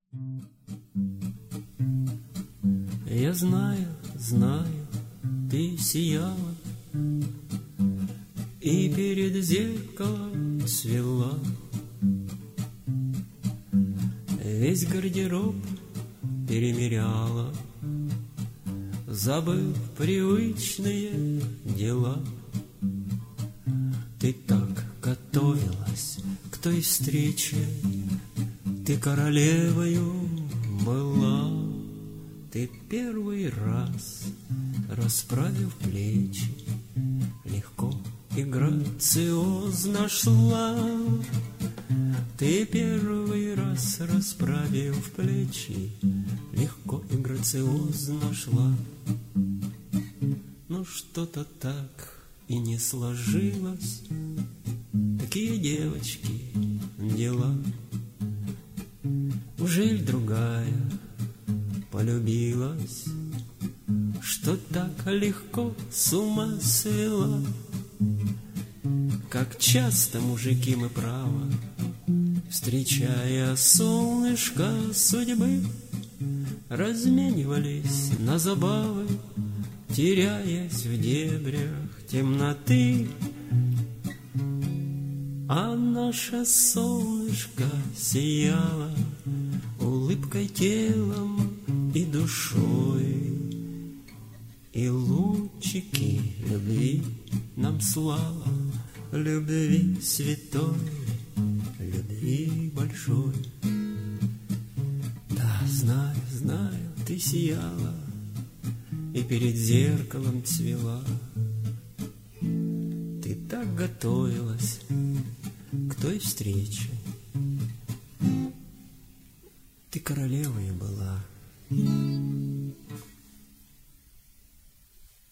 Я знаю, знаю, ты сияла и перед зеркалом цвела. Весь гардероб перемеряла, забыв привычные дела. Ты так готовилась к той встрече, ты королевою была. Ты первый раз, расправив плечи, легко и грациозно шла. Ты первый раз, расправив плечи, легко и грациозно шла. Но что-то так и не сложилось, такие девочки дела. Ужель другая полюбилась, что так легко с ума свела? Как часто, мужики, мы право, встречая солнышко судьбы, разменивались на забавы, теряясь в дебрях темноты. А наше солнышко сияло улыбкой телом и душой, и лучики любви нам слала, любви святой, любви большой. Да, знаю, знаю, ты сияла и перед зеркалом цвела. Ты так готовилась к той встрече, ты королевой была.